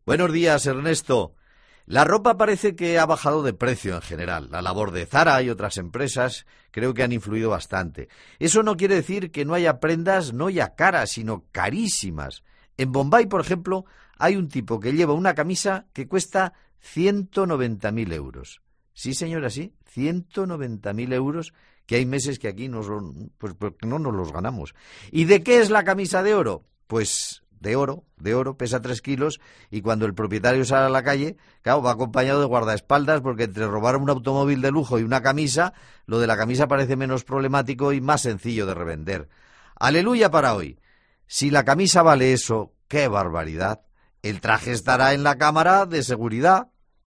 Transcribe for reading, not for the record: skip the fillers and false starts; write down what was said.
Buenos días, Ernesto. La ropa parece que ha bajado de precio en general. La labor de Zara y otras empresas creo que han influido bastante. Eso no quiere decir que no haya prendas no ya caras, sino carísimas. En Bombay, por ejemplo, hay un tipo que lleva una camisa que cuesta 190.000 euros. Sí, señora, sí, 190.000 euros, que hay meses que aquí pues no nos los ganamos. ¿Y de qué es la camisa de oro? Pues de oro, pesa 3 kilos, y cuando el propietario sale a la calle, claro, va acompañado de guardaespaldas, porque entre robar un automóvil de lujo y una camisa, lo de la camisa parece menos problemático y más sencillo de revender. Aleluya para hoy. Si la camisa vale eso, ¡qué barbaridad! El traje estará en la cámara de seguridad.